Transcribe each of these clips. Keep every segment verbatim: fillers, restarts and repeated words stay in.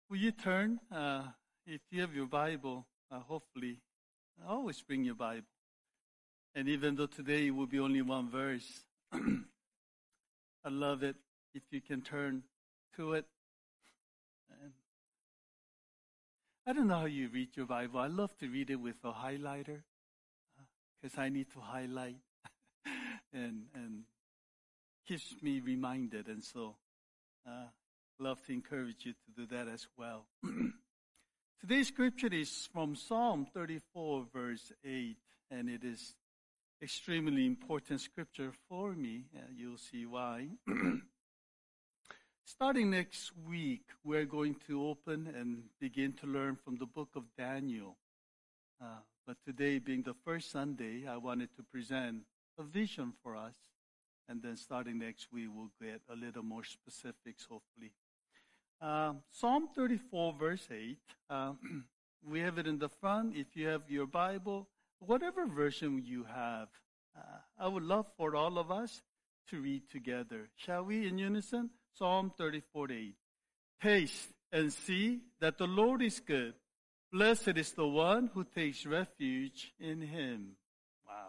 Will you turn, uh, if you have your Bible, uh, hopefully, always bring your Bible. And even though today will be only one verse, I love it if you can turn to it. And I don't know how you read your Bible. I love to read it with a highlighter because uh, I need to highlight and and keeps me reminded. And so, uh, love to encourage you to do that as well. Today's scripture is from Psalm thirty-four, verse eight, and it is extremely important scripture for me. Uh, you'll see why. Starting next week, we're going to open and begin to learn from the book of Daniel. Uh, but today, being the first Sunday, I wanted to present a vision for us. And then starting next week, we'll get a little more specifics, hopefully. Uh, Psalm thirty-four, verse eight. Uh, we have it in the front. If you have your Bible, whatever version you have, uh, I would love for all of us to read together. Shall we, in unison? Psalm thirty-four, eight. Taste and see that the Lord is good. Blessed is the one who takes refuge in him. Wow.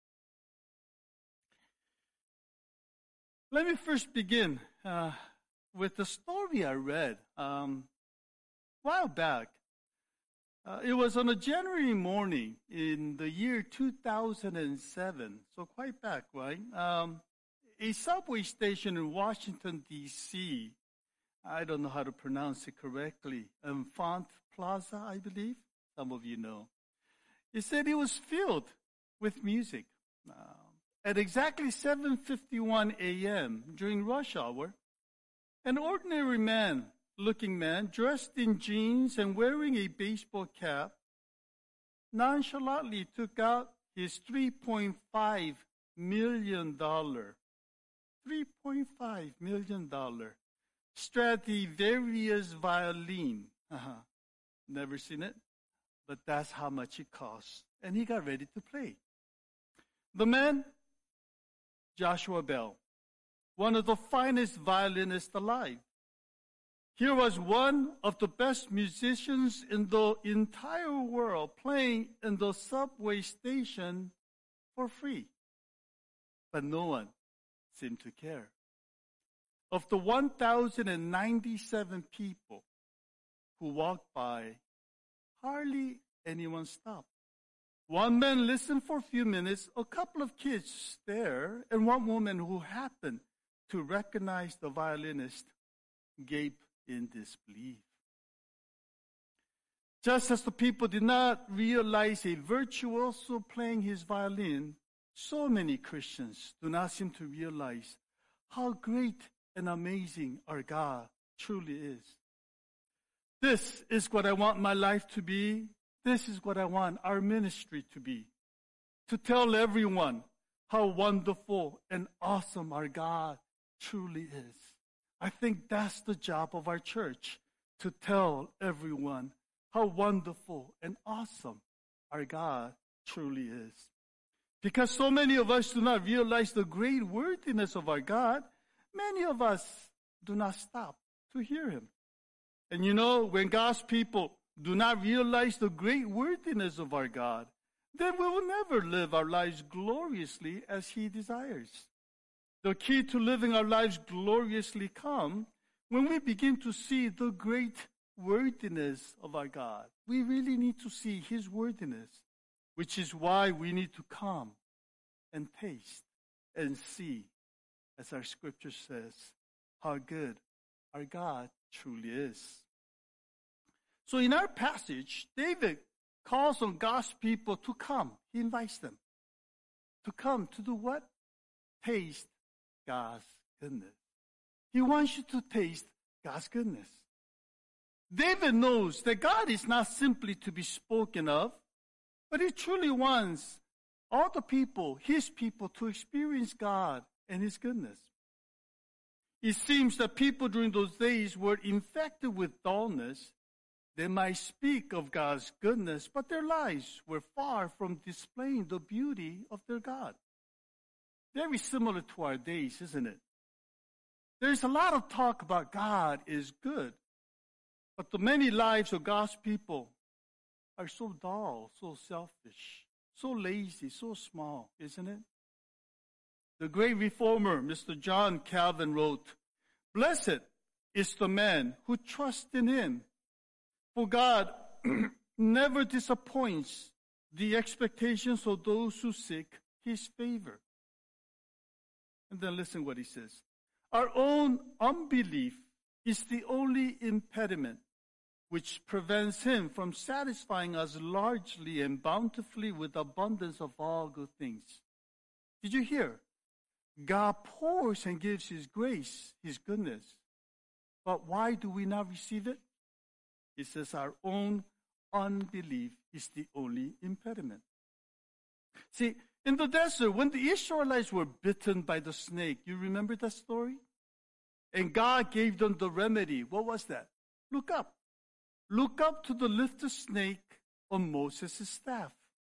Let me first begin uh, with the story I read um, a while back. Uh, it was on a January morning in the year two thousand seven, so quite back, right? Um, a subway station in Washington, D C, I don't know how to pronounce it correctly, Enfant Plaza, I believe. Some of you know. It said it was filled with music. Uh, at exactly seven fifty-one a.m. during rush hour, an ordinary man, looking man, dressed in jeans and wearing a baseball cap, nonchalantly took out his three point five million dollars, three point five million dollars Stradivarius violin. Uh-huh. Never seen it, but that's how much it costs. And he got ready to play. The man, Joshua Bell, one of the finest violinists alive. Here was one of the best musicians in the entire world playing in the subway station for free. But no one seemed to care. Of the one thousand ninety-seven people who walked by, hardly anyone stopped. One man listened for a few minutes, a couple of kids there, and one woman who happened to recognize the violinist gaped in disbelief. Just as the people did not realize a virtuoso playing his violin, so many Christians do not seem to realize how great and amazing our God truly is. This is what I want my life to be. This is what I want our ministry to be. To tell everyone how wonderful and awesome our God truly is. I think that's the job of our church, to tell everyone how wonderful and awesome our God truly is. Because so many of us do not realize the great worthiness of our God, many of us do not stop to hear him. And you know, when God's people do not realize the great worthiness of our God, then we will never live our lives gloriously as he desires. The key to living our lives gloriously comes when we begin to see the great worthiness of our God. We really need to see his worthiness, which is why we need to come and taste and see, as our scripture says, how good our God truly is. So in our passage, David calls on God's people to come. He invites them to come to do what? Taste God's goodness. He wants you to taste God's goodness. David knows that God is not simply to be spoken of, but he truly wants all the people, his people, to experience God and his goodness. It seems that people during those days were infected with dullness. They might speak of God's goodness, but their lives were far from displaying the beauty of their God. Very similar to our days, isn't it? There's a lot of talk about God is good, but the many lives of God's people are so dull, so selfish, so lazy, so small, isn't it? The great reformer, Mister John Calvin, wrote, "Blessed is the man who trusts in him, for God never disappoints the expectations of those who seek his favor." And then listen what he says. Our own unbelief is the only impediment which prevents him from satisfying us largely and bountifully with abundance of all good things. Did you hear? God pours and gives his grace, his goodness. But why do we not receive it? It says our own unbelief is the only impediment. See, in the desert, when the Israelites were bitten by the snake, you remember that story? And God gave them the remedy. What was that? Look up. Look up to the lifted snake on Moses' staff.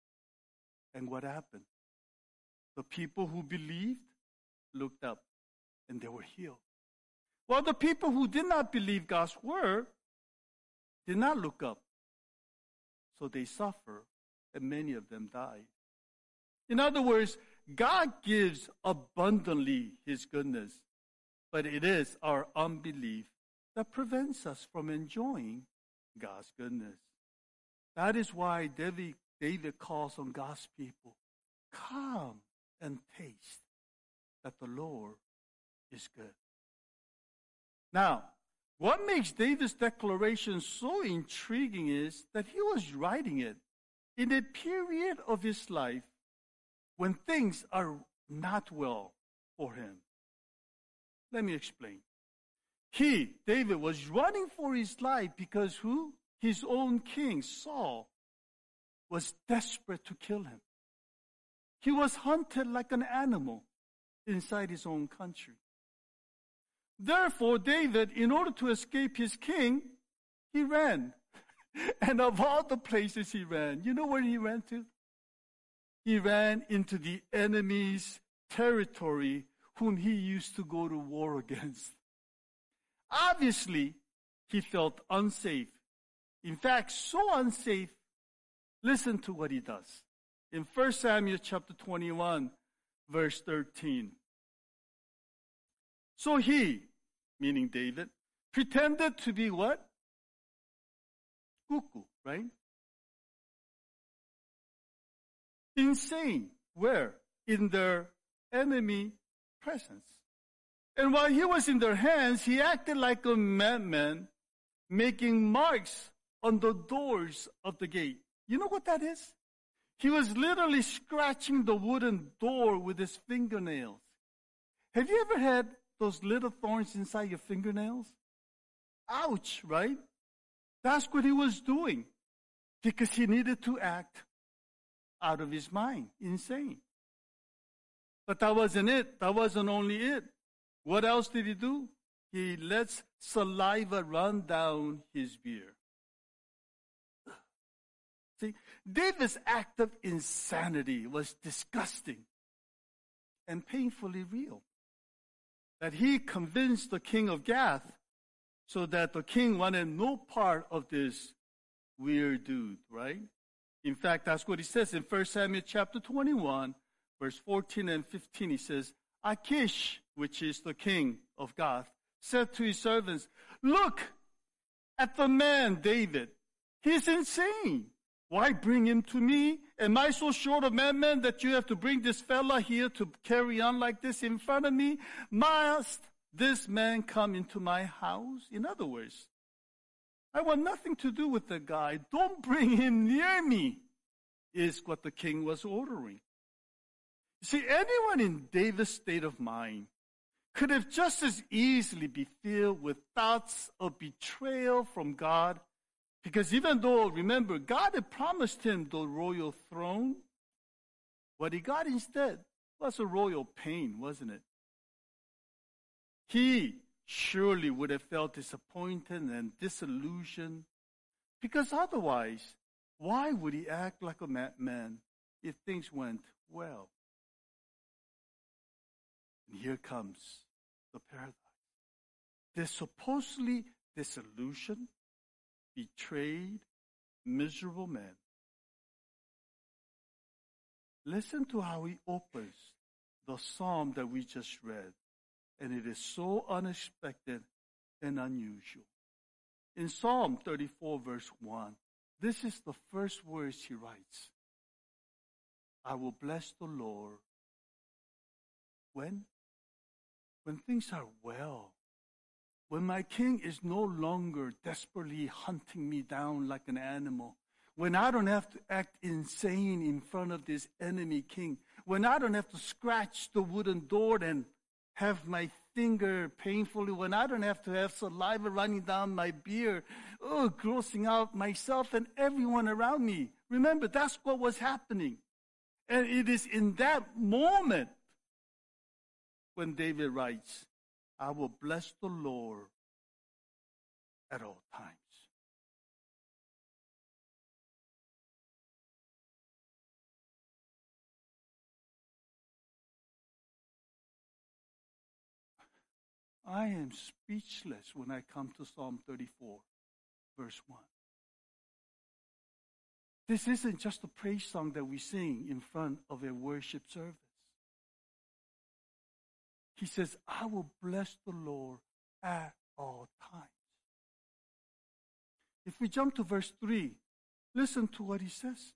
And what happened? The people who believed looked up and they were healed. While the people who did not believe God's word did not look up. So they suffered and many of them died. In other words, God gives abundantly his goodness, but it is our unbelief that prevents us from enjoying God's goodness. That is why David, David calls on God's people, "Come and taste that the Lord is good." Now, what makes David's declaration so intriguing is that he was writing it in a period of his life when things are not well for him. Let me explain. He, David, was running for his life because who? His own king, Saul, was desperate to kill him. He was hunted like an animal inside his own country. Therefore, David, in order to escape his king, he ran. And of all the places he ran, you know where he ran to? He ran into the enemy's territory whom he used to go to war against. Obviously, he felt unsafe. In fact, so unsafe, listen to what he does. In First Samuel chapter twenty-one, verse thirteen. So he, meaning David, pretended to be what? Cuckoo, right? Insane. Where? In their enemy presence. And while he was in their hands, he acted like a madman, making marks on the doors of the gate. You know what that is? He was literally scratching the wooden door with his fingernails. Have you ever had those little thorns inside your fingernails? Ouch, right? That's what he was doing because he needed to act out of his mind, insane. But that wasn't it. That wasn't only it. What else did he do? He lets saliva run down his beard. See, David's act of insanity was disgusting and painfully real. That he convinced the king of Gath so that the king wanted no part of this weird dude, right? In fact, that's what he says in First Samuel chapter twenty-one, verse fourteen and fifteen. He says, Achish, which is the king of Gath, said to his servants, "Look at the man David. He's insane. Why bring him to me? Am I so short of madman that you have to bring this fella here to carry on like this in front of me? Must this man come into my house?" In other words, I want nothing to do with the guy. Don't bring him near me, is what the king was ordering. See, anyone in David's state of mind could have just as easily be filled with thoughts of betrayal from God, because even though, remember, God had promised him the royal throne, what he got instead was a royal pain, wasn't it? He surely would have felt disappointed and disillusioned, because otherwise, why would he act like a madman if things went well? And here comes the paradox. They're supposedly disillusioned, betrayed, miserable man. Listen to how he opens the psalm that we just read. And it is so unexpected and unusual. In Psalm thirty-four, verse one, this is the first words he writes. I will bless the Lord. When? When things are well. When my king is no longer desperately hunting me down like an animal. When I don't have to act insane in front of this enemy king. When I don't have to scratch the wooden door and have my finger painfully. When I don't have to have saliva running down my beard. Oh, grossing out myself and everyone around me. Remember, that's what was happening. And it is in that moment when David writes, I will bless the Lord at all times. I am speechless when I come to Psalm thirty-four, verse one. This isn't just a praise song that we sing in front of a worship service. He says, I will bless the Lord at all times. If we jump to verse three, listen to what he says.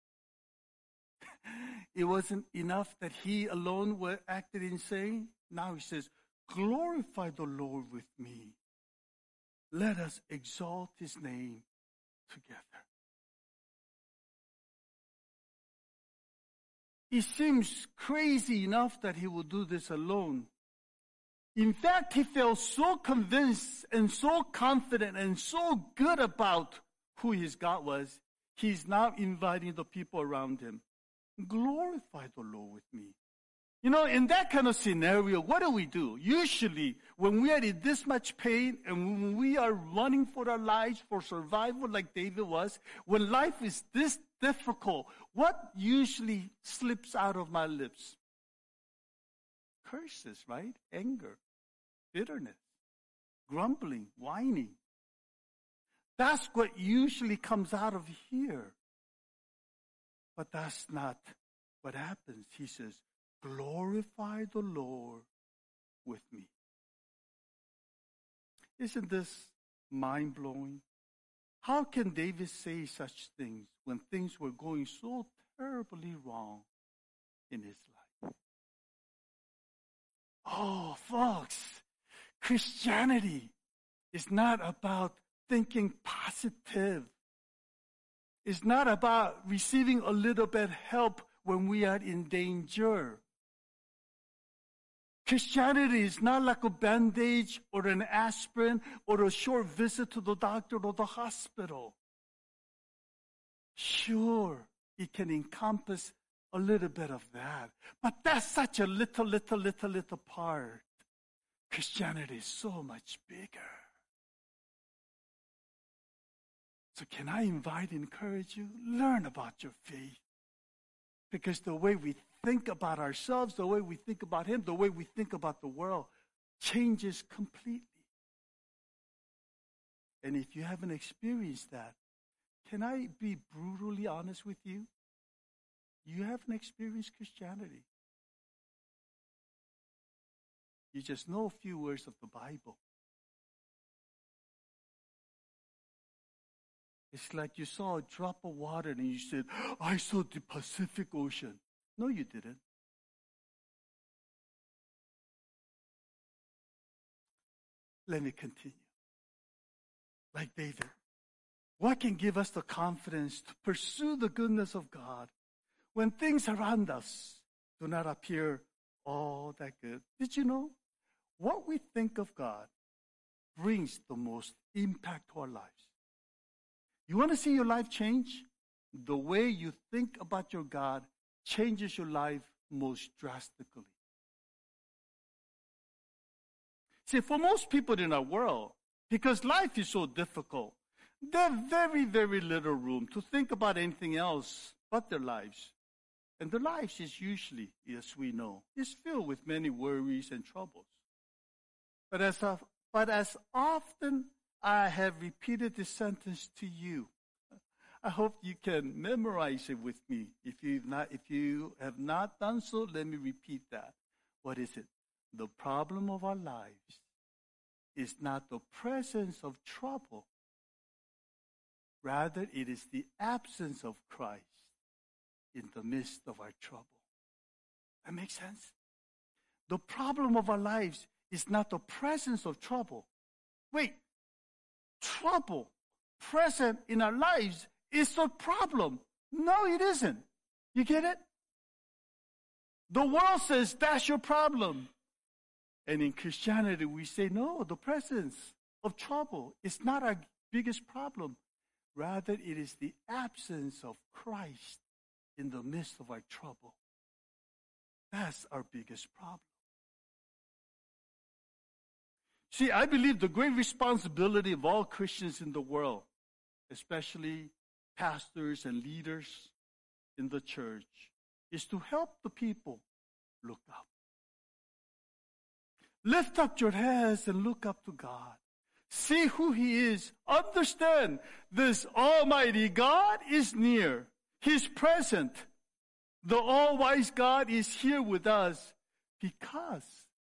It wasn't enough that he alone were acted insane. Now he says, glorify the Lord with me. Let us exalt his name together. It seems crazy enough that he would do this alone. In fact, he felt so convinced and so confident and so good about who his God was, he's now inviting the people around him. Glorify the Lord with me. You know, in that kind of scenario, what do we do? Usually, when we are in this much pain and when we are running for our lives, for survival like David was, when life is this difficult, what usually slips out of my lips? Curses, right? Anger, bitterness, grumbling, whining. That's what usually comes out of here. But that's not what happens. He says, glorify the Lord with me. Isn't this mind-blowing? How can David say such things when things were going so terribly wrong in his life? Oh, folks, Christianity is not about thinking positive. It's not about receiving a little bit help when we are in danger. Christianity is not like a bandage or an aspirin or a short visit to the doctor or the hospital. Sure, it can encompass a little bit of that, but that's such a little, little, little, little part. Christianity is so much bigger. So can I invite, encourage you, learn about your faith. Because the way we think about ourselves, the way we think about him, the way we think about the world changes completely. And if you haven't experienced that, can I be brutally honest with you? You haven't experienced Christianity. You just know a few words of the Bible. It's like you saw a drop of water and you said, I saw the Pacific Ocean. No, you didn't. Let me continue. Like David, what can give us the confidence to pursue the goodness of God when things around us do not appear all that good? Did you know? What we think of God brings the most impact to our lives. You want to see your life change? The way you think about your God changes your life most drastically. See, for most people in our world, because life is so difficult, they have very, very little room to think about anything else but their lives. And their lives is usually, as we know, is filled with many worries and troubles. But as, of, but as often I have repeated this sentence to you. I hope you can memorize it with me. If you've not, if you have not done so, let me repeat that. What is it? The problem of our lives is not the presence of trouble. Rather, it is the absence of Christ in the midst of our trouble. That makes sense? The problem of our lives is not the presence of trouble. Wait, trouble present in our lives is the problem. No, it isn't. You get it? The world says that's your problem. And in Christianity, we say, no, the presence of trouble is not our biggest problem. Rather, it is the absence of Christ in the midst of our trouble. That's our biggest problem. See, I believe the great responsibility of all Christians in the world, especially pastors and leaders in the church, is to help the people look up. Lift up your heads and look up to God. See who He is. Understand this Almighty God is near. He's present. The all-wise God is here with us because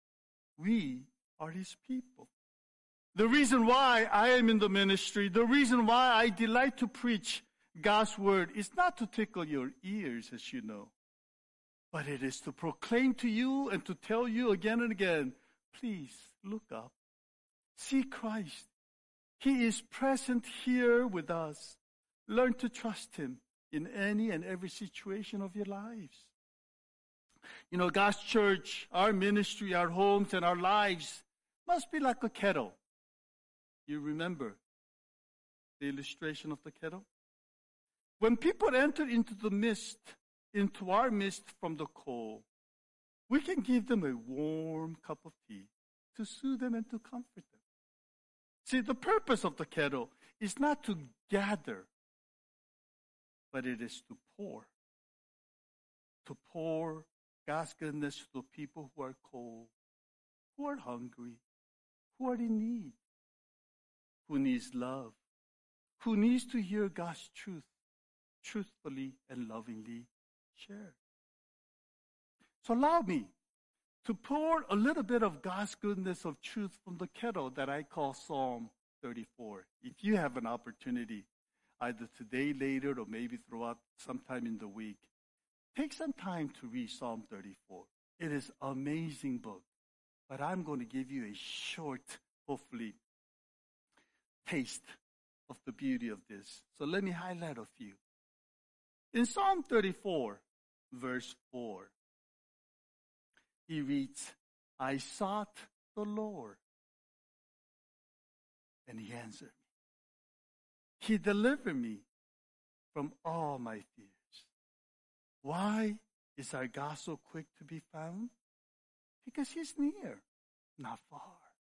we are His people. The reason why I am in the ministry, the reason why I delight to preach God's word is not to tickle your ears, as you know, but it is to proclaim to you and to tell you again and again, please look up. See Christ. He is present here with us. Learn to trust Him in any and every situation of your lives. You know, God's church, our ministry, our homes, and our lives must be like a kettle. You remember the illustration of the kettle? When people enter into the mist, into our midst from the cold, we can give them a warm cup of tea to soothe them and to comfort them. See, the purpose of the kettle is not to gather, but it is to pour. To pour God's goodness to the people who are cold, who are hungry, who are in need, who needs love, who needs to hear God's truth, truthfully and lovingly shared. So allow me to pour a little bit of God's goodness of truth from the kettle that I call Psalm thirty-four. If you have an opportunity, either today, later, or maybe throughout sometime in the week, take some time to read Psalm thirty-four. It is an amazing book. But I'm going to give you a short, hopefully, taste of the beauty of this. So let me highlight a few. In Psalm thirty-four, verse four, he reads, I sought the Lord, and He answered me. He delivered me from all my fears. Why is our God so quick to be found? Because He's near, not far.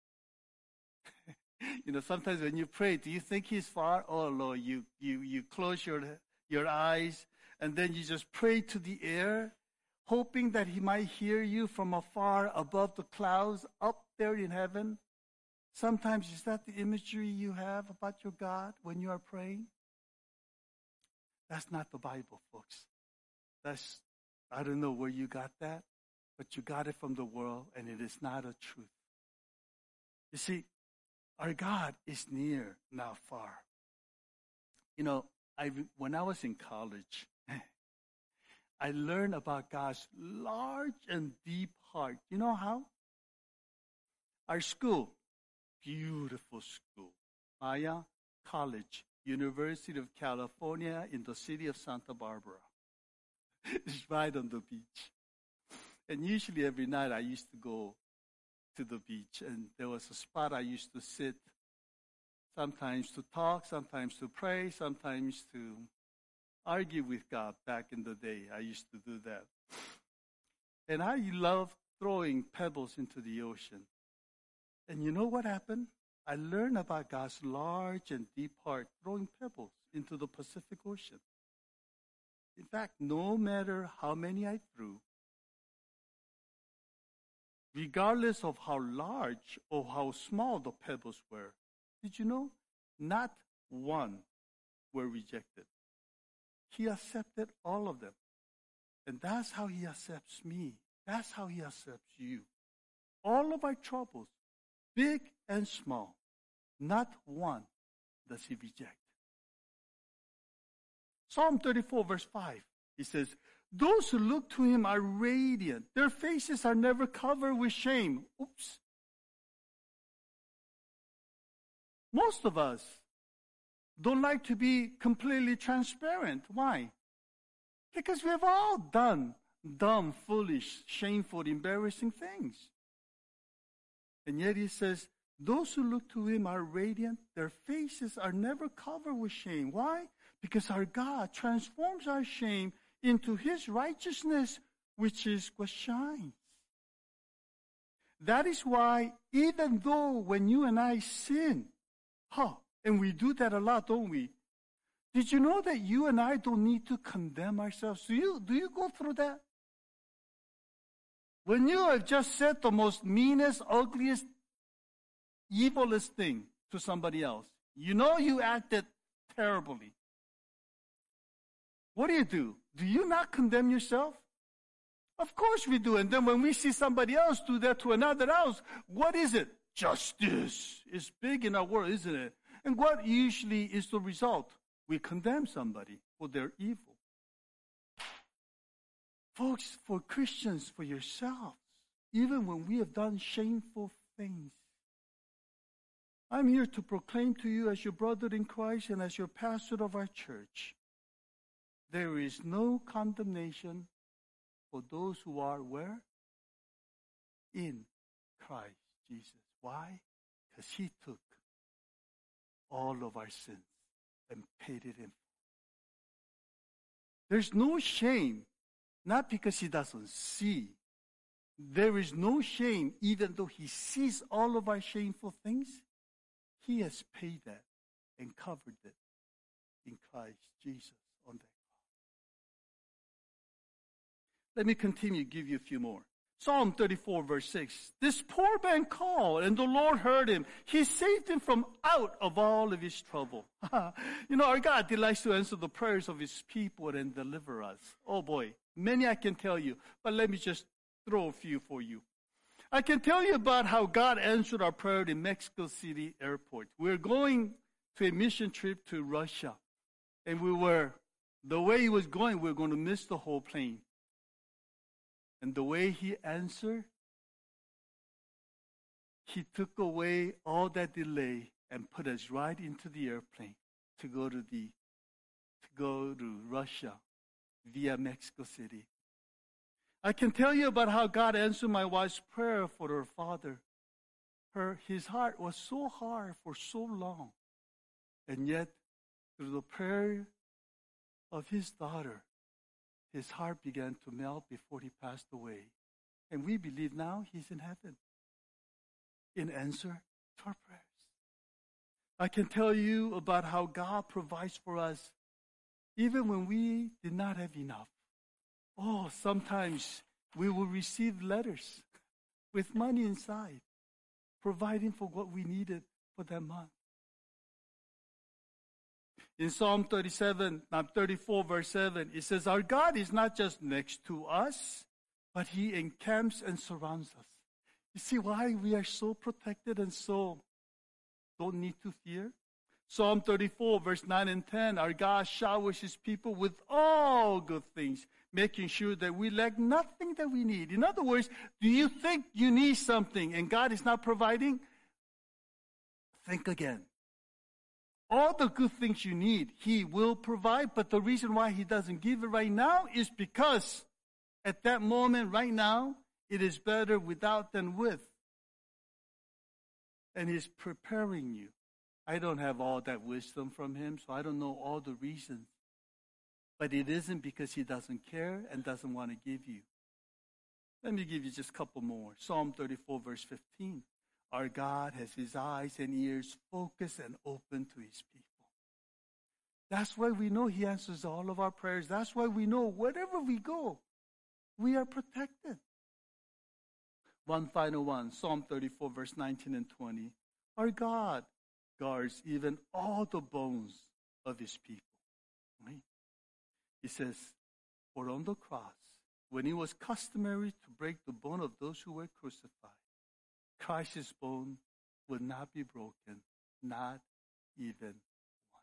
You know, sometimes when you pray, do you think He's far? Oh, Lord, you, you, you close your, your eyes, and then you just pray to the air, hoping that He might hear you from afar above the clouds up there in heaven. Sometimes, is that the imagery you have about your God when you are praying? That's not the Bible, folks. That's, I don't know where you got that, but you got it from the world, and it is not a truth. You see, our God is near, not far. You know, I, when I was in college, I learned about God's large and deep heart. You know how? Our school, beautiful school, Maya College, University of California in the city of Santa Barbara. It's right on the beach. And usually every night I used to go to the beach, and there was a spot I used to sit, sometimes to talk, sometimes to pray, sometimes to argue with God. Back in the day, I used to do that. And I loved throwing pebbles into the ocean. And you know what happened? I learned about God's large and deep heart throwing pebbles into the Pacific Ocean. In fact, no matter how many I threw, regardless of how large or how small the pebbles were, did you know not one were rejected. He accepted all of them. And that's how he accepts me. That's how he accepts you. All of our troubles, big and small, not one does he reject. Psalm thirty-four, verse five, he says, those who look to him are radiant. Their faces are never covered with shame. Oops. Most of us don't like to be completely transparent. Why? Because we've all done dumb, foolish, shameful, embarrassing things. And yet he says, those who look to him are radiant. Their faces are never covered with shame. Why? Because our God transforms our shame into his righteousness, which is what shines. That is why, even though when you and I sin, huh, and we do that a lot, don't we? Did you know that you and I don't need to condemn ourselves? Do you, do you go through that? When you have just said the most meanest, ugliest, evilest thing to somebody else, you know you acted terribly. What do you do? Do you not condemn yourself? Of course we do. And then when we see somebody else do that to another else, what is it? Justice is big in our world, isn't it? And what usually is the result? We condemn somebody for their evil. Folks, for Christians, for yourselves, even when we have done shameful things, I'm here to proclaim to you as your brother in Christ and as your pastor of our church, there is no condemnation for those who are where? In Christ Jesus. Why? Because he took all of our sins and paid it in full. There's no shame, not because he doesn't see. There is no shame, even though he sees all of our shameful things. He has paid that and covered it in Christ Jesus on that cross. Let me continue, give you a few more. Psalm thirty-four, verse six. This poor man called, and the Lord heard him. He saved him from out of all of his trouble. You know, our God delights to answer the prayers of his people and deliver us. Oh boy, many I can tell you, but let me just throw a few for you. I can tell you about how God answered our prayer in Mexico City Airport. We're going to a mission trip to Russia, and we were, the way he was going, we were going to miss the whole plane. And the way he answered, he took away all that delay and put us right into the airplane to go to the to go to Russia via Mexico City. I can tell you about how God answered my wife's prayer for her father. Her his heart was so hard for so long. And yet, through the prayer of his daughter, his heart began to melt before he passed away. And we believe now he's in heaven in answer to our prayers. I can tell you about how God provides for us even when we did not have enough. Oh, sometimes we will receive letters with money inside, providing for what we needed for that month. In Psalm thirty-seven, thirty-four, verse seven, it says, our God is not just next to us, but he encamps and surrounds us. You see why we are so protected and so don't need to fear? Psalm thirty-four, verse nine and ten, our God showers his people with all good things, making sure that we lack nothing that we need. In other words, do you think you need something and God is not providing? Think again. All the good things you need, he will provide, but the reason why he doesn't give it right now is because at that moment, right now, it is better without than with. And he's preparing you. I don't have all that wisdom from him, so I don't know all the reasons. But it isn't because he doesn't care and doesn't want to give you. Let me give you just a couple more. Psalm thirty-four, verse fifteen. Our God has his eyes and ears focused and open to his people. That's why we know he answers all of our prayers. That's why we know wherever we go, we are protected. One final one, Psalm thirty-four, verse nineteen and twenty. Our God guards even all the bones of his people. Right? He says, for on the cross, when it was customary to break the bone of those who were crucified, Christ's bone would not be broken, not even one.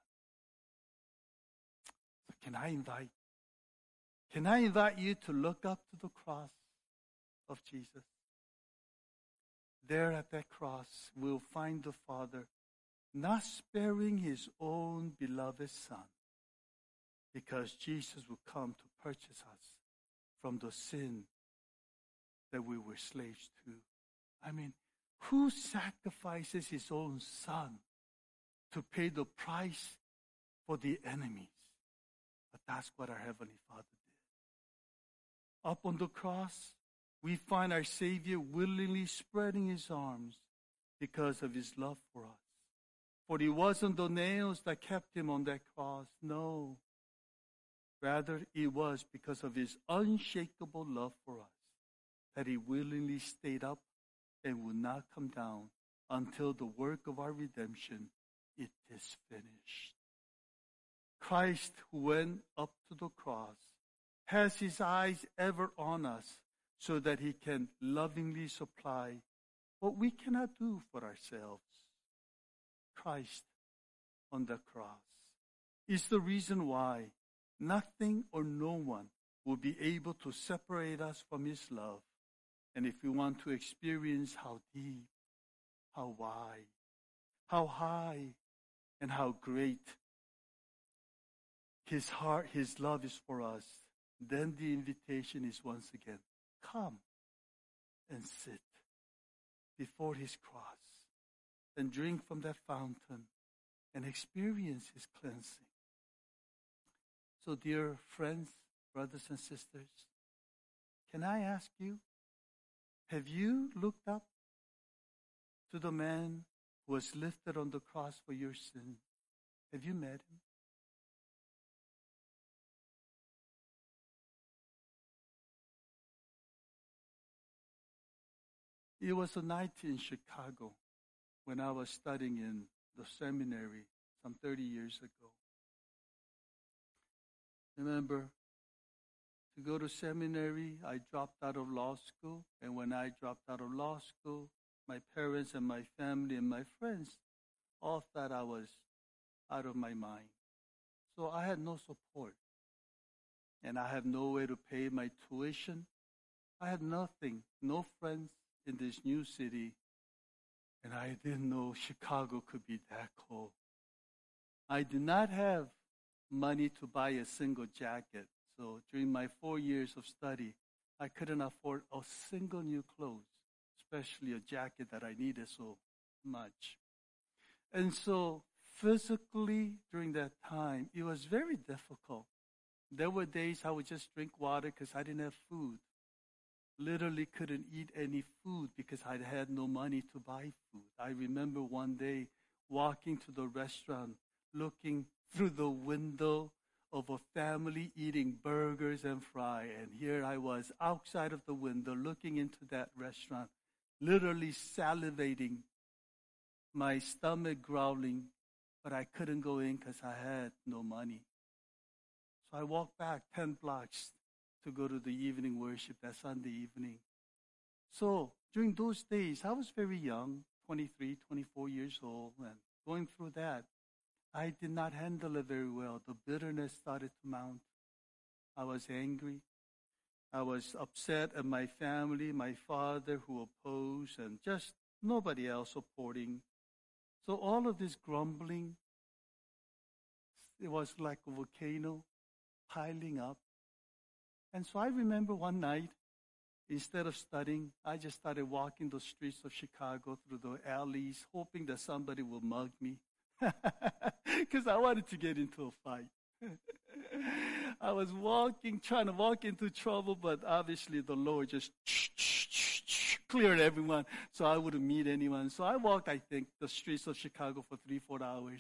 So can I invite, can I invite you to look up to the cross of Jesus? There at that cross, we'll find the Father not sparing his own beloved Son, because Jesus will come to purchase us from the sin that we were slaves to. I mean, who sacrifices his own Son to pay the price for the enemies? But that's what our Heavenly Father did. Up on the cross, we find our Savior willingly spreading his arms because of his love for us. For it wasn't the nails that kept him on that cross. No. Rather, it was because of his unshakable love for us that he willingly stayed up and would not come down until the work of our redemption, it is finished. Christ, who went up to the cross, has his eyes ever on us so that he can lovingly supply what we cannot do for ourselves. Christ on the cross is the reason why nothing or no one will be able to separate us from his love. And if we want to experience how deep, how wide, how high, and how great his heart, his love is for us, then the invitation is once again, come and sit before his cross and drink from that fountain and experience his cleansing. So, dear friends, brothers and sisters, can I ask you, have you looked up to the man who was lifted on the cross for your sin? Have you met him? It was a night in Chicago when I was studying in the seminary some thirty years ago. Remember, to go to seminary, I dropped out of law school. And when I dropped out of law school, my parents and my family and my friends all thought I was out of my mind. So I had no support. And I had no way to pay my tuition. I had nothing, no friends in this new city. And I didn't know Chicago could be that cold. I did not have money to buy a single jacket. So during my four years of study, I couldn't afford a single new clothes, especially a jacket that I needed so much. And so physically during that time, it was very difficult. There were days I would just drink water because I didn't have food. Literally couldn't eat any food because I had no money to buy food. I remember one day walking to the restaurant, looking through the window of a family eating burgers and fries. And here I was outside of the window looking into that restaurant, literally salivating, my stomach growling, but I couldn't go in because I had no money. So I walked back ten blocks to go to the evening worship that Sunday evening. So during those days, I was very young, twenty-three, twenty-four years old, and going through that, I did not handle it very well. The bitterness started to mount. I was angry. I was upset at my family, my father who opposed, and just nobody else supporting. So all of this grumbling, it was like a volcano piling up. And so I remember one night, instead of studying, I just started walking the streets of Chicago through the alleys, hoping that somebody will mug me. Because I wanted to get into a fight. I was walking, trying to walk into trouble, but obviously the Lord just cleared everyone so I wouldn't meet anyone. So I walked, I think, the streets of Chicago for three, four hours.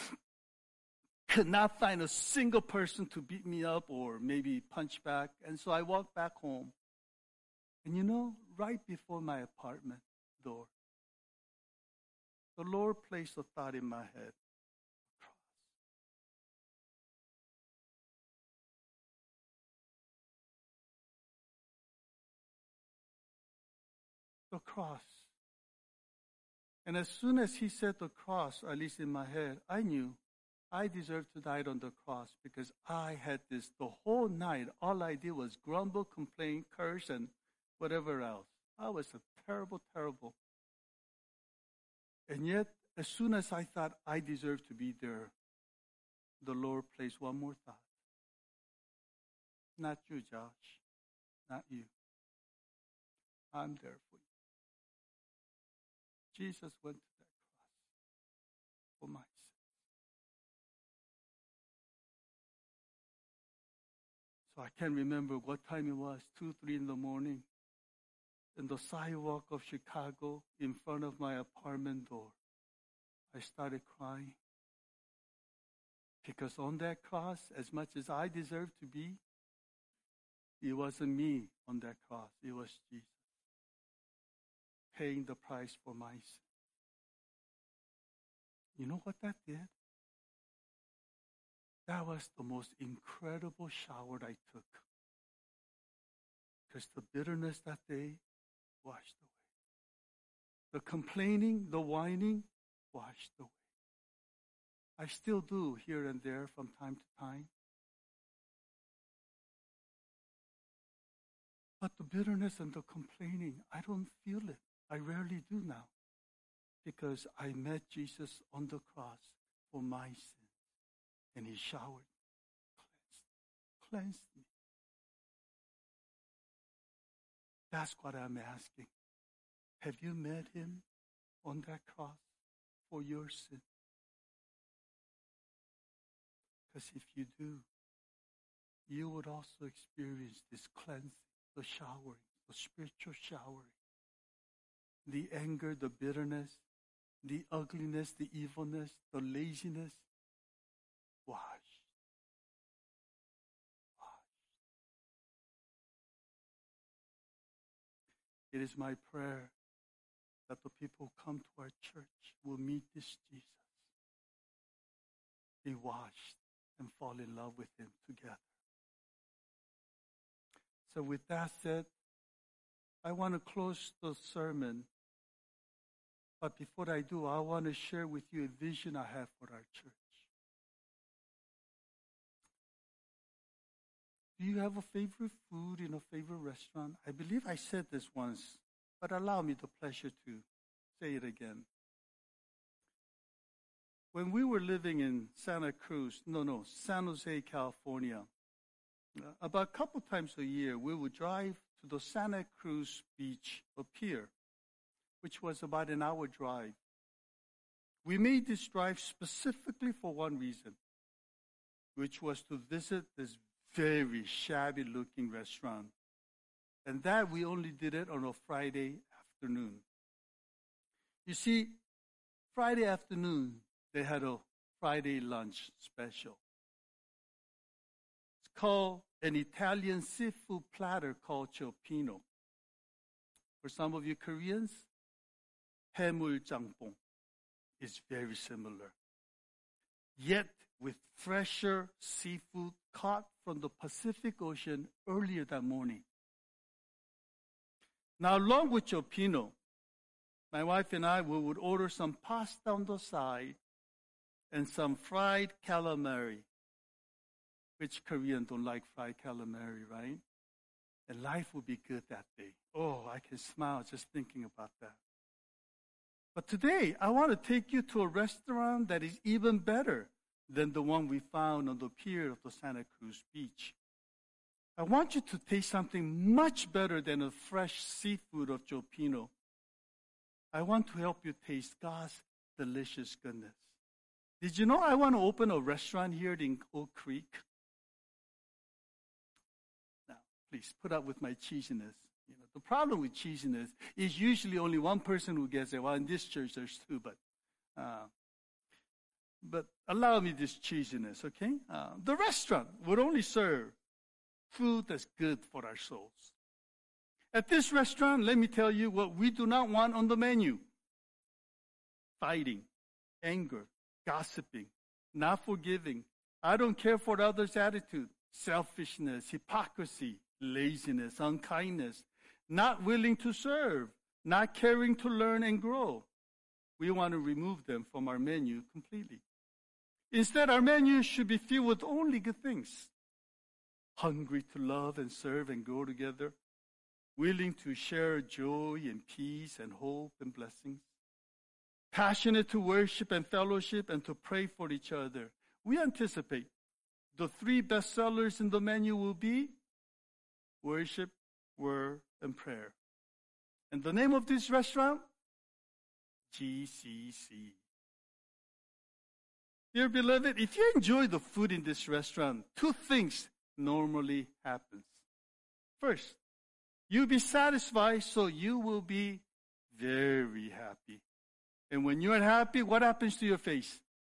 Could not find a single person to beat me up or maybe punch back. And so I walked back home. And you know, right before my apartment door, the Lord placed a thought in my head. The cross. And as soon as he said the cross, at least in my head, I knew I deserved to die on the cross because I had this the whole night. All I did was grumble, complain, curse, and whatever else. I was a terrible, terrible. And yet, as soon as I thought I deserved to be there, the Lord placed one more thought. Not you, Josh. Not you. I'm there for you. Jesus went to that cross for my sins. So I can't remember what time it was, two, three in the morning, in the sidewalk of Chicago, in front of my apartment door. I started crying. Because on that cross, as much as I deserved to be, it wasn't me on that cross. It was Jesus paying the price for my sin. You know what that did? That was the most incredible shower I took. Because the bitterness that day washed away. The complaining, the whining, washed away. I still do here and there from time to time. But the bitterness and the complaining, I don't feel it. I rarely do now. Because I met Jesus on the cross for my sin. And he showered, cleansed, cleansed me. That's what I'm asking. Have you met him on that cross for your sin? Because if you do, you would also experience this cleansing, the showering, the spiritual showering, the anger, the bitterness, the ugliness, the evilness, the laziness, washed. Washed. It is my prayer that the people who come to our church will meet this Jesus, be washed, and fall in love with him together. So with that said, I want to close the sermon. But before I do, I want to share with you a vision I have for our church. Do you have a favorite food in a favorite restaurant? I believe I said this once, but allow me the pleasure to say it again. When we were living in Santa Cruz, no, no, San Jose, California, uh, about a couple times a year, we would drive to the Santa Cruz beach, a pier, which was about an hour drive. We made this drive specifically for one reason, which was to visit this very shabby-looking restaurant. And that we only did it on a Friday afternoon. You see, Friday afternoon, they had a Friday lunch special. It's called an Italian seafood platter called cioppino. For some of you Koreans, 해물 짬뽕 is very similar. Yet with fresher seafood caught from the Pacific Ocean earlier that morning. Now, along with cioppino, my wife and I we would order some pasta on the side and some fried calamari, which Koreans don't like fried calamari, right? And life would be good that day. Oh, I can smile just thinking about that. But today, I want to take you to a restaurant that is even better than the one we found on the pier of the Santa Cruz beach. I want you to taste something much better than a fresh seafood of cioppino. I want to help you taste God's delicious goodness. Did you know I want to open a restaurant here in Oak Creek? Now, please put up with my cheesiness. You know, the problem with cheesiness is usually only one person who gets it. Well, in this church there's two, but uh, but allow me this cheesiness, okay? Uh, the restaurant would only serve food that's good for our souls. At this restaurant, let me tell you what we do not want on the menu. fighting, anger, gossiping, not forgiving, I don't care for others' attitude, selfishness, hypocrisy, laziness, unkindness, not willing to serve, not caring to learn and grow. We want to remove them from our menu completely. Instead, our menu should be filled with only good things. Hungry to love and serve and grow together, willing to share joy and peace and hope and blessings, passionate to worship and fellowship and to pray for each other. We anticipate the three best sellers in the menu will be worship, word, and prayer. And the name of this restaurant? G C C. Dear beloved, if you enjoy the food in this restaurant, two things normally happens. First, you'll be satisfied, so you will be very happy. And when you're happy, what happens to your face?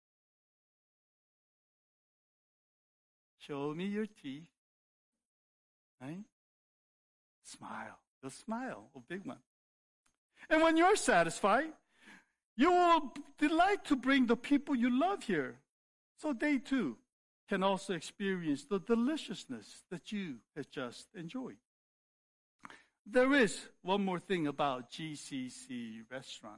Show me your teeth. Right? Smile. The smile, a big one. And when you're satisfied, you will delight to bring the people you love here, so they too can also experience the deliciousness that you have just enjoyed. There is one more thing about G C C restaurant.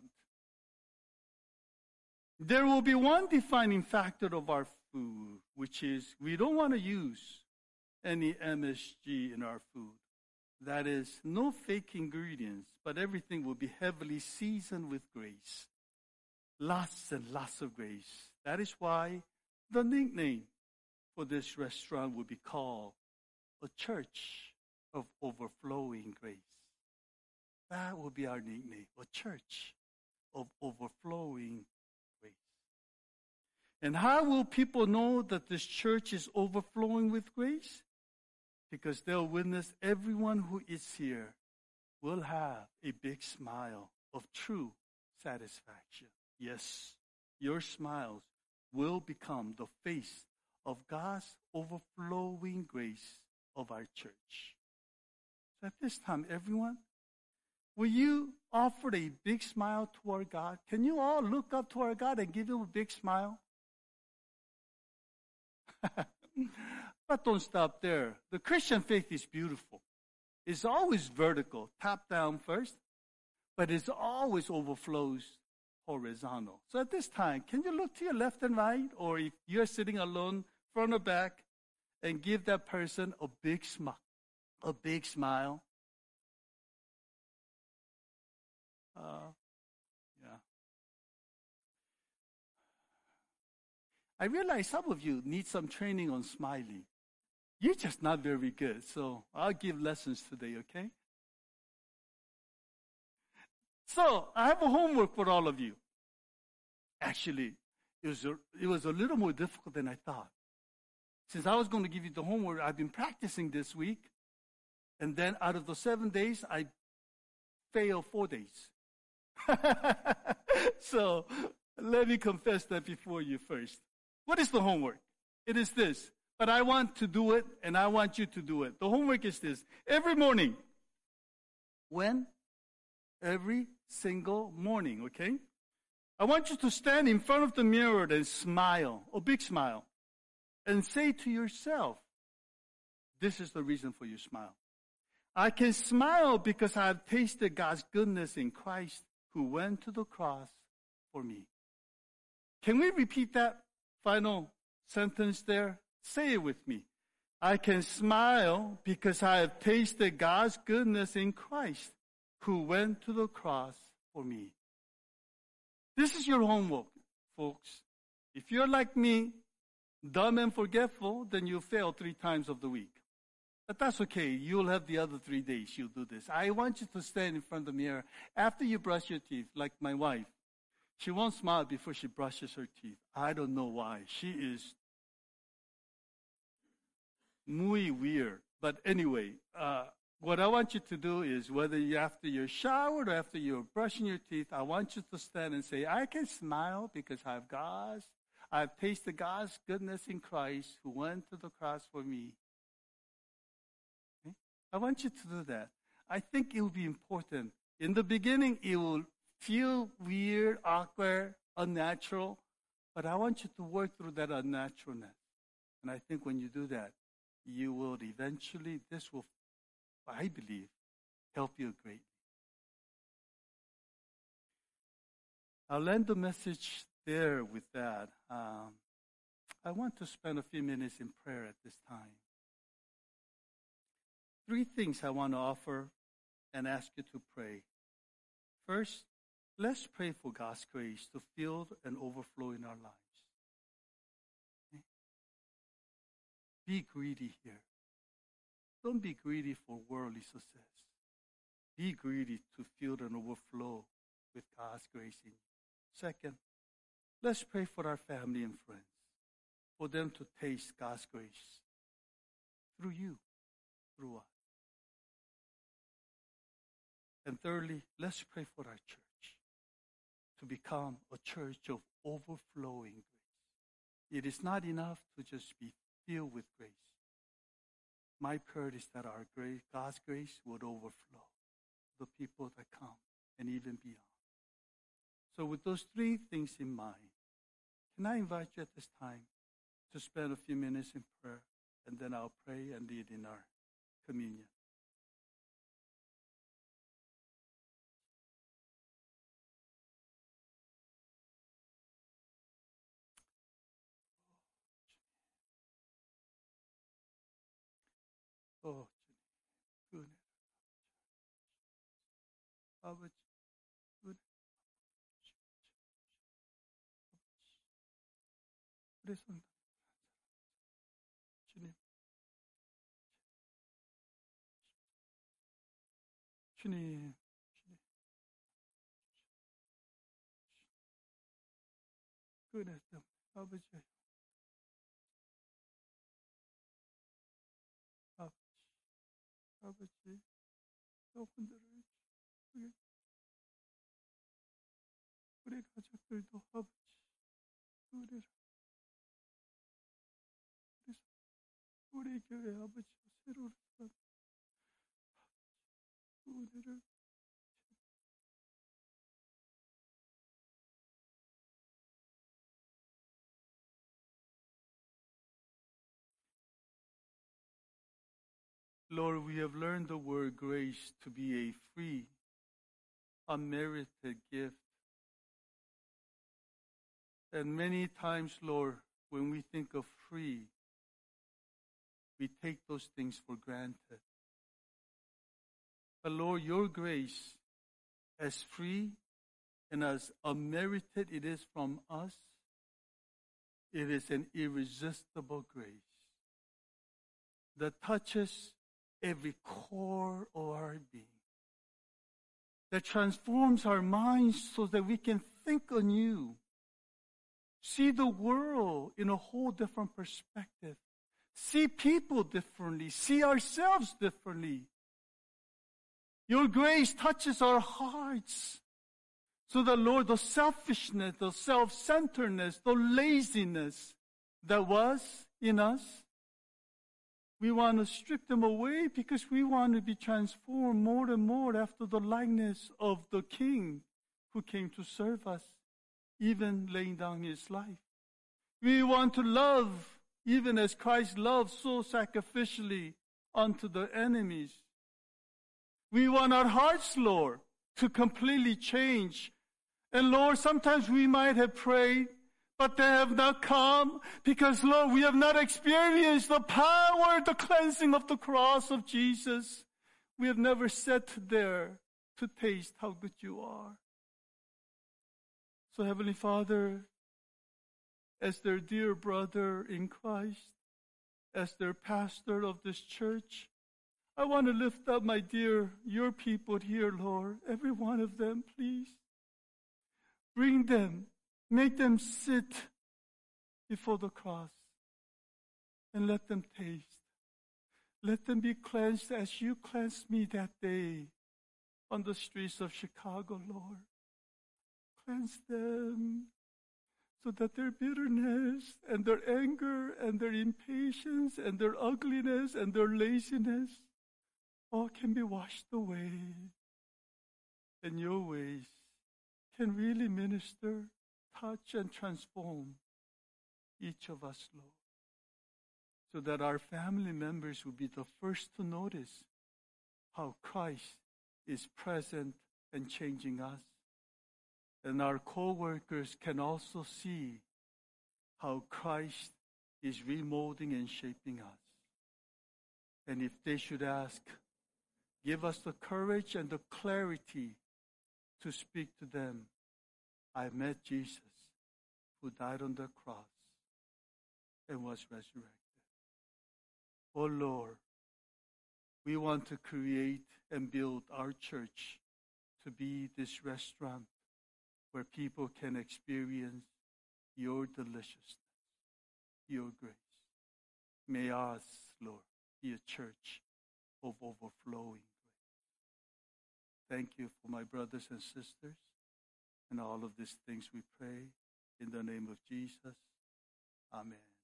There will be one defining factor of our food, which is we don't want to use any M S G in our food. That is, no fake ingredients, but everything will be heavily seasoned with grace. Lots and lots of grace. That is why the nickname for this restaurant will be called a church of overflowing grace. That will be our nickname, a church of overflowing grace. And how will people know that this church is overflowing with grace? Because they'll witness everyone who is here will have a big smile of true satisfaction. Yes, your smiles will become the face of God's overflowing grace of our church. So at this time, everyone, will you offer a big smile to our God? Can you all look up to our God and give him a big smile? But don't stop there. The Christian faith is beautiful. It's always vertical, top down first, but it always overflows horizontal. So at this time, can you look to your left and right, or if you're sitting alone, front or back, and give that person a big smile, a big smile. Uh, yeah. I realize some of you need some training on smiling. You're just not very good, so I'll give lessons today, okay? So, I have a homework for all of you. Actually, it was, a, it was a little more difficult than I thought. Since I was going to give you the homework, I've been practicing this week, and then out of the seven days, I failed four days. So, let me confess that before you first. What is the homework? It is this. But I want to do it, and I want you to do it. The homework is this. Every morning. When? Every single morning, okay? I want you to stand in front of the mirror and smile, a big smile, and say to yourself, this is the reason for your smile. I can smile because I have tasted God's goodness in Christ who went to the cross for me. Can we repeat that final sentence there? Say it with me. I can smile because I have tasted God's goodness in Christ who went to the cross for me. This is your homework, folks. If you're like me, dumb and forgetful, then you fail three times of the week. But that's okay. You'll have the other three days you'll do this. I want you to stand in front of the mirror after you brush your teeth, like my wife. She won't smile before she brushes her teeth. I don't know why. She is muy weird. But anyway, uh, what I want you to do is, whether you after you're showered or after you're brushing your teeth, I want you to stand and say, I can smile because I have God's, I've tasted God's goodness in Christ who went to the cross for me. Okay? I want you to do that. I think it will be important. In the beginning, it will feel weird, awkward, unnatural, but I want you to work through that unnaturalness. And I think when you do that, you will eventually, this will, I believe, help you greatly. I'll end the message there with that. Um, I want to spend a few minutes in prayer at this time. Three things I want to offer and ask you to pray. First, let's pray for God's grace to fill and overflow in our lives. Okay? Be greedy here. Don't be greedy for worldly success. Be greedy to fill and overflow with God's grace in you. Second, let's pray for our family and friends, for them to taste God's grace through you, through us. And thirdly, let's pray for our church to become a church of overflowing grace. It is not enough to just be filled with grace. My prayer is that our grace, God's grace would overflow the people that come and even beyond. So with those three things in mind, can I invite you at this time to spend a few minutes in prayer, and then I'll pray and lead in our communion. Oh, good. Abaji, good. Listen. 주님, 주님, 주님, 그랬어, 아버지, 아버지, 아버지, 여러분들을 우리 우리 가족들도 아버지, 우리를 우리 교회 아버지 새로운 사람, 우리를 Lord, we have learned the word grace to be a free, unmerited gift. And many times, Lord, when we think of free, we take those things for granted. But Lord, your grace, as free and as unmerited it is from us, it is an irresistible grace that touches every core of our being, that transforms our minds so that we can think anew, see the world in a whole different perspective, see people differently, see ourselves differently. Your grace touches our hearts so that, Lord, the selfishness, the self-centeredness, the laziness that was in us, we want to strip them away because we want to be transformed more and more after the likeness of the King who came to serve us, even laying down his life. We want to love even as Christ loved so sacrificially unto the enemies. We want our hearts, Lord, to completely change. And Lord, sometimes we might have prayed, but they have not come because, Lord, we have not experienced the power, the cleansing of the cross of Jesus. We have never sat there to taste how good you are. So, Heavenly Father, as their dear brother in Christ, as their pastor of this church, I want to lift up my dear, your people here, Lord, every one of them, please. Bring them, make them sit before the cross, and let them taste. Let them be cleansed as you cleansed me that day on the streets of Chicago, Lord. Cleanse them so that their bitterness and their anger and their impatience and their ugliness and their laziness all can be washed away in your ways can really minister, touch, and transform each of us, Lord, so that our family members will be the first to notice how Christ is present and changing us. And our co-workers can also see how Christ is remolding and shaping us. And if they should ask, give us the courage and the clarity to speak to them. I met Jesus, who died on the cross and was resurrected. Oh Lord, we want to create and build our church to be this restaurant where people can experience your deliciousness, your grace. May us, Lord, be a church of overflowing grace. Thank you for my brothers and sisters, and all of these things we pray in the name of Jesus. Amen.